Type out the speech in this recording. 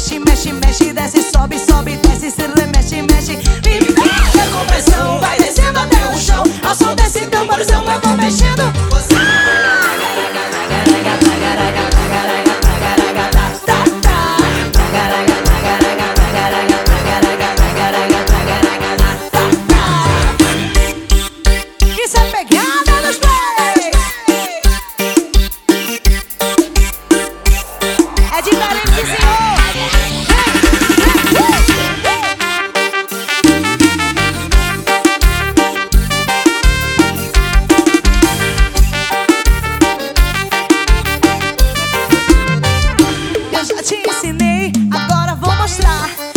mexe, mexe, mexe, desce, sobe, sobe, desce, se remexe, mexe. Me pega com pressão, vai descendo até o chão. Ao som desse tamborzão eu vou mexendo. Isso é pegada nos pés. É diferente, senhor. Eu já te ensinei, agora vou mostrar.